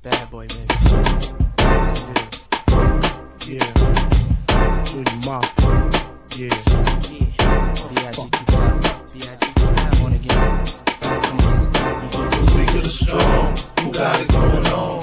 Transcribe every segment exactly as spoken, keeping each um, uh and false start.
Bad boy, baby. Yeah. Yeah. Do your mouth. Yeah. Yeah. B I G two thousand. B I G two thousand. One again. The weak of the strong. Who got it going on?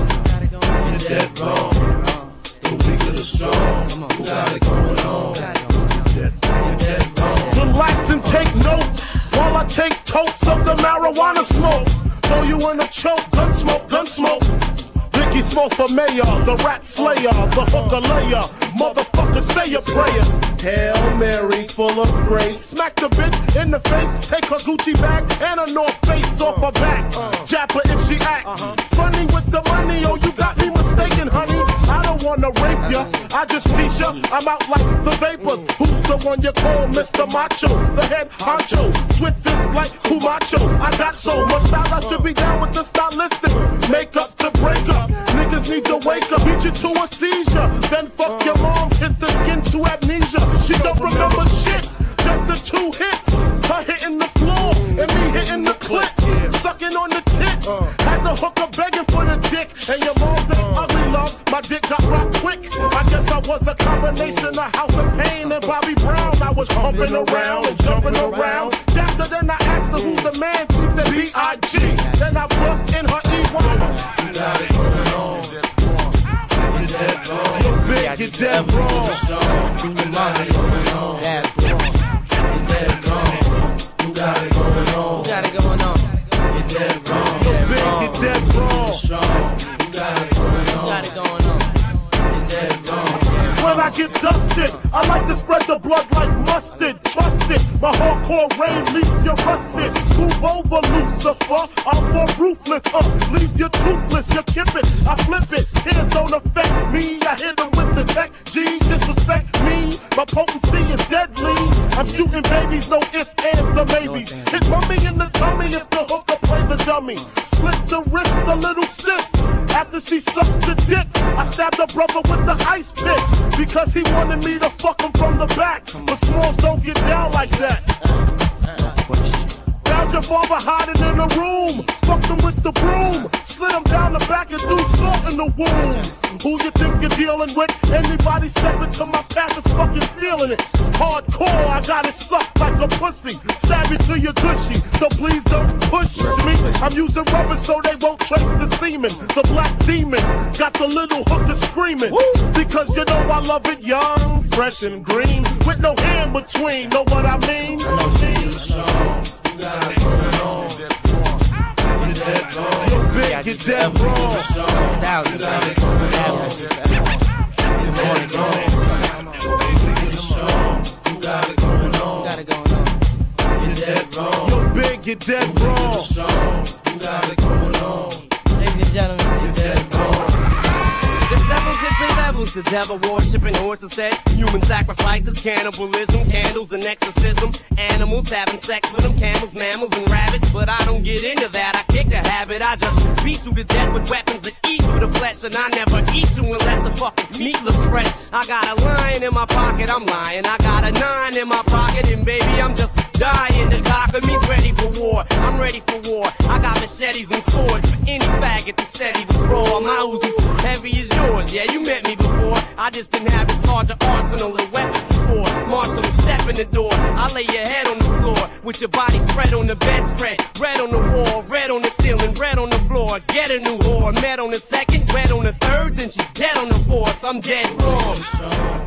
You're dead wrong. The weak of the strong. Who got it going on? You're dead wrong. Relax and take notes while I take totes of the marijuana smoke. Throw you in a choke, gun smoke, gun smoke. Biggie Smalls for mayor, the rap slayer, the hooker layer. Motherfucker, say your prayers. Hail Mary, full of grace. Smack the bitch in the face, take her Gucci bag and a North Face off her back. Jab her if she act funny with the money. Oh, you got me mistaken, honey. I don't wanna rape ya, I just piece ya. I'm out like the vapors. Who's the one you call Mister Macho? The head honcho, swiftest like Kumacho. I got so much style, I should be down with the stylistics. Make up to break up, niggas need to wake up. Beat you to a seizure, then fuck your mom, hit the skin to amnesia. She don't remember shit, just the two hits. Her hitting the floor, and me hitting the clits. Sucking on the tits, had the hooker begging for the dick. And your mom's ain't ugly, love, my dick got rocked quick. I guess I was a combination of House of Pain and Bobby Brown. I was pumping around and jumping around. After then I asked her who's the man, she said B I G Then I bust in her E Y. You got it going on. You're dead wrong. You're big, you're dead wrong. You got it going on. You're dead wrong. You got it going on. Got it going on. You're dead wrong. You're big, you're dead wrong. You got it going on. Got it going on. You're dead wrong. When I get dusted, I like to spread the blood like mustard. Trust it, my hardcore rain leaves you rusted. Move over, Lucifer, I'm more ruthless. Uh, leave you toothless, you kip it, I flip it. Tears don't affect me, I hit them with the tech. G, disrespect me, my potency is deadly. I'm shooting babies, no ifs, ands, or maybes. Hit mummy in the tummy if the hooker plays a dummy. Slit the wrist, a little sis. After she sucked the dick, I stabbed her brother with the ice pick. Because he wanted me to fuck him from the back. But Smalls don't get down like that. Found your father hiding in the room. Fucked him with the broom. Slid him down the back and threw salt in the wound. Who you think you're dealing with? Anybody step into my path is fucking feeling it. Hardcore, I got it sucked like a pussy. Stab you to your gushy, so please don't push me. I'm using rubber so they won't trace the semen. The black demon got the little hooker screaming. Because you know I love it young, fresh and green. With no hand between, know what I mean? You got it going on. You're dead wrong. You're big, you're dead wrong. Thousand. You got it going on. You're dead wrong. You're strong. You got it going on. Got it going on. You're dead wrong. You're big, you're dead wrong. Strong. You got it going on. Ladies and gentlemen, You're dead wrong. There's several different levels to devil worshiping, horses, sex, human sacrifices, cannibalism, candles and exorcism, animals having sex with them, camels, mammals and rabbits. But I don't get into that, I kick the habit. I just beat you to death with weapons and eat you the flesh. And I never eat you unless the fucking meat looks fresh. I got a lion in my pocket, I'm lying. I got a nine in my pocket and baby I'm just dying. The cock of me's ready for war, I'm ready for war. I got machetes and swords for any faggot that said he was raw. My Uzi's heavy as yours, yeah, you met me before. I just didn't have this larger arsenal of weapons before. Marshall, step in the door, I lay your head on the floor with your body spread on the bedspread. Red on the wall, red on the ceiling, red on the floor. Get a new whore, met on the second, red on the third, then she's dead on the fourth. I'm dead wrong.